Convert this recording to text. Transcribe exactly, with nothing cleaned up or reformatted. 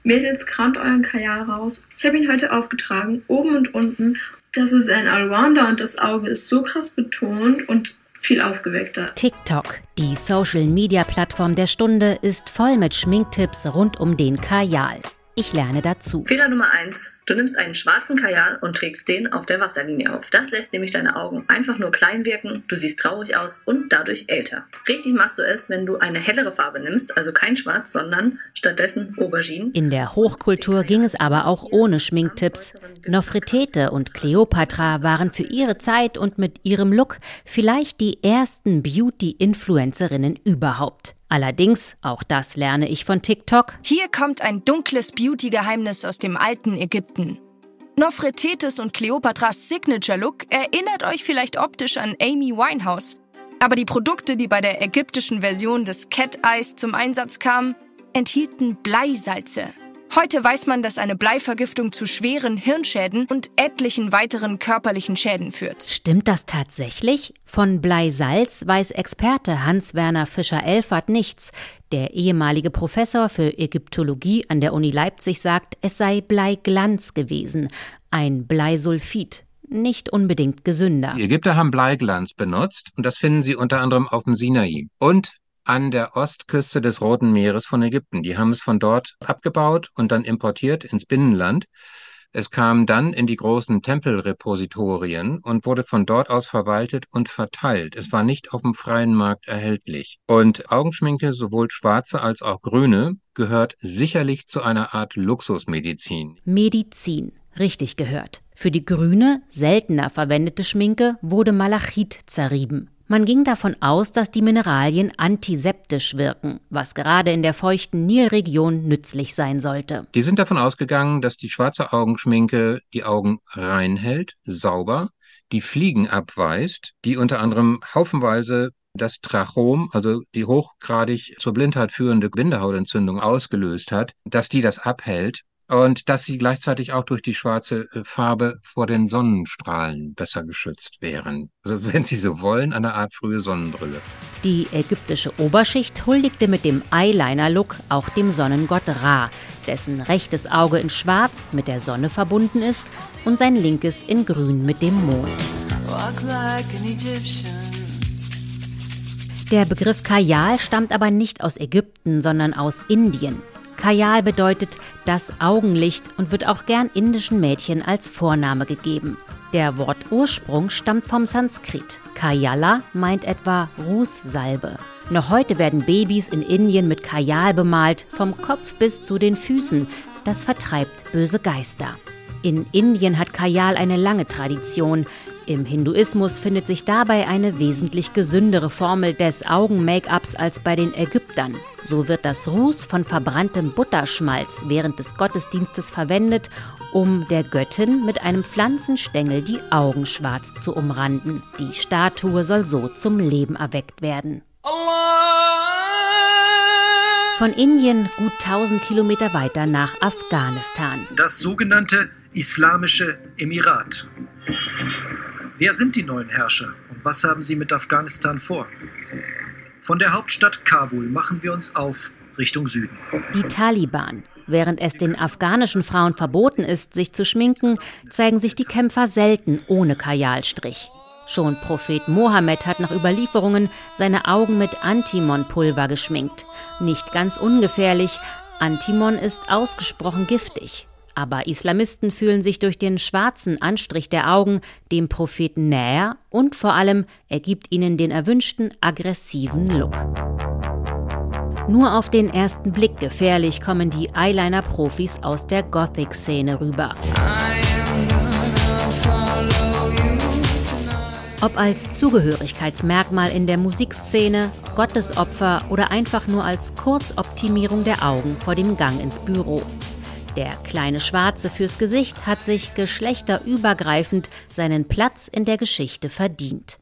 Mädels, kramt euren Kajal raus. Ich habe ihn heute aufgetragen, oben und unten. Das ist ein Allrounder und das Auge ist so krass betont und viel aufgeweckter. TikTok, die Social-Media-Plattform der Stunde, ist voll mit Schminktipps rund um den Kajal. Ich lerne dazu. Fehler Nummer eins. Du nimmst einen schwarzen Kajal und trägst den auf der Wasserlinie auf. Das lässt nämlich deine Augen einfach nur klein wirken, du siehst traurig aus und dadurch älter. Richtig machst du es, wenn du eine hellere Farbe nimmst, also kein Schwarz, sondern stattdessen Aubergine. In der Hochkultur ging es aber auch ohne Schminktipps. Nofretete und Kleopatra waren für ihre Zeit und mit ihrem Look vielleicht die ersten Beauty-Influencerinnen überhaupt. Allerdings, auch das lerne ich von TikTok. Hier kommt ein dunkles Beauty-Geheimnis aus dem alten Ägypten. Nofretetes und Kleopatras Signature-Look erinnert euch vielleicht optisch an Amy Winehouse. Aber die Produkte, die bei der ägyptischen Version des Cat Eyes zum Einsatz kamen, enthielten Bleisalze. Heute weiß man, dass eine Bleivergiftung zu schweren Hirnschäden und etlichen weiteren körperlichen Schäden führt. Stimmt das tatsächlich? Von Bleisalz weiß Experte Hans-Werner Fischer-Elfert nichts. Der ehemalige Professor für Ägyptologie an der Uni Leipzig sagt, es sei Bleiglanz gewesen, ein Bleisulfid. Nicht unbedingt gesünder. Die Ägypter haben Bleiglanz benutzt und das finden sie unter anderem auf dem Sinai und an der Ostküste des Roten Meeres von Ägypten. Die haben es von dort abgebaut und dann importiert ins Binnenland. Es kam dann in die großen Tempelrepositorien und wurde von dort aus verwaltet und verteilt. Es war nicht auf dem freien Markt erhältlich. Und Augenschminke, sowohl schwarze als auch grüne, gehört sicherlich zu einer Art Luxusmedizin. Medizin, richtig gehört. Für die grüne, seltener verwendete Schminke wurde Malachit zerrieben. Man ging davon aus, dass die Mineralien antiseptisch wirken, was gerade in der feuchten Nilregion nützlich sein sollte. Die sind davon ausgegangen, dass die schwarze Augenschminke die Augen rein hält, sauber, die Fliegen abweist, die unter anderem haufenweise das Trachom, also die hochgradig zur Blindheit führende Bindehautentzündung ausgelöst hat, dass die das abhält. Und dass sie gleichzeitig auch durch die schwarze Farbe vor den Sonnenstrahlen besser geschützt wären. Also wenn Sie so wollen, eine Art frühe Sonnenbrille. Die ägyptische Oberschicht huldigte mit dem Eyeliner-Look auch dem Sonnengott Ra, dessen rechtes Auge in Schwarz mit der Sonne verbunden ist und sein linkes in Grün mit dem Mond. Der Begriff Kajal stammt aber nicht aus Ägypten, sondern aus Indien. Kajal bedeutet das Augenlicht und wird auch gern indischen Mädchen als Vorname gegeben. Der Wortursprung stammt vom Sanskrit. Kajala meint etwa Rußsalbe. Noch heute werden Babys in Indien mit Kajal bemalt, vom Kopf bis zu den Füßen. Das vertreibt böse Geister. In Indien hat Kajal eine lange Tradition. Im Hinduismus findet sich dabei eine wesentlich gesündere Formel des Augen-Make-ups als bei den Ägyptern. So wird das Ruß von verbranntem Butterschmalz während des Gottesdienstes verwendet, um der Göttin mit einem Pflanzenstängel die Augen schwarz zu umranden. Die Statue soll so zum Leben erweckt werden. Von Indien gut tausend Kilometer weiter nach Afghanistan. Das sogenannte Islamische Emirat. Wer sind die neuen Herrscher und was haben sie mit Afghanistan vor? Von der Hauptstadt Kabul machen wir uns auf Richtung Süden. Die Taliban. Während es den afghanischen Frauen verboten ist, sich zu schminken, zeigen sich die Kämpfer selten ohne Kajalstrich. Schon Prophet Mohammed hat nach Überlieferungen seine Augen mit Antimon-Pulver geschminkt. Nicht ganz ungefährlich, Antimon ist ausgesprochen giftig. Aber Islamisten fühlen sich durch den schwarzen Anstrich der Augen dem Propheten näher und vor allem er gibt ihnen den erwünschten aggressiven Look. Nur auf den ersten Blick gefährlich kommen die Eyeliner-Profis aus der Gothic-Szene rüber. Ob als Zugehörigkeitsmerkmal in der Musikszene, Gottesopfer oder einfach nur als Kurzoptimierung der Augen vor dem Gang ins Büro. Der kleine Schwarze fürs Gesicht hat sich geschlechterübergreifend seinen Platz in der Geschichte verdient.